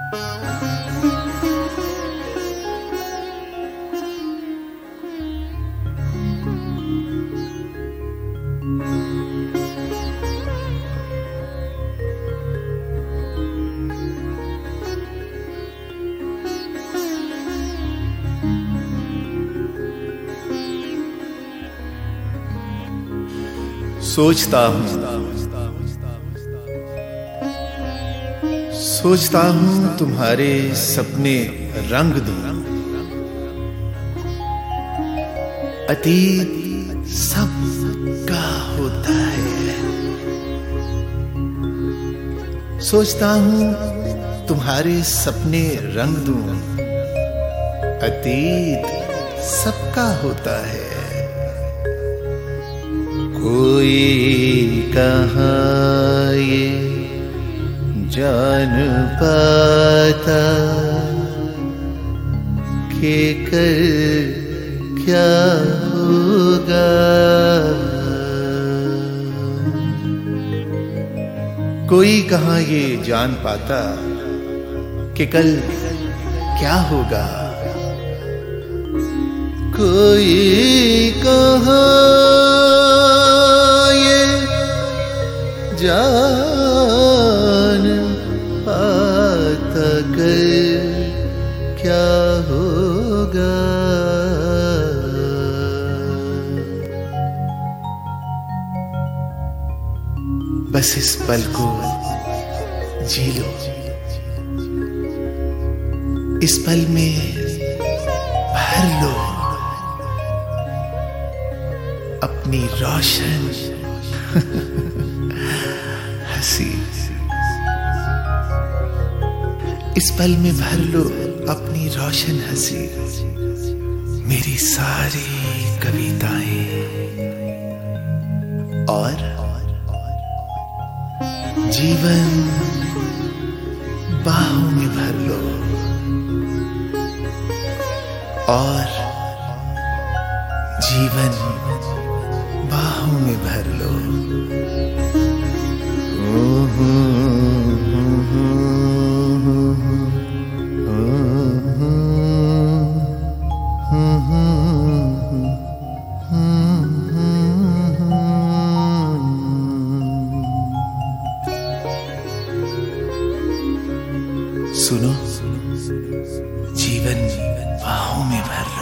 सोचता हूं तुम्हारे सपने रंग दूं, अतीत सबका होता है। सोचता हूं तुम्हारे सपने रंग दूं, अतीत सबका होता है। कोई कहाँ ये जान पाता कि कल क्या होगा। कोई कहाँ ये जान पाता कि कल क्या होगा। कोई कहाँ जान पाता कल क्या होगा। बस इस पल को जी लो, इस पल में भर लो अपनी रोशन हंसी। इस पल में भर लो अपनी रोशन हंसी। मेरी सारी कविताएं और जीवन बाहों में भर लो और जीवन बाहों में भर लो। सुनो, जीवन बाहों में भर लो।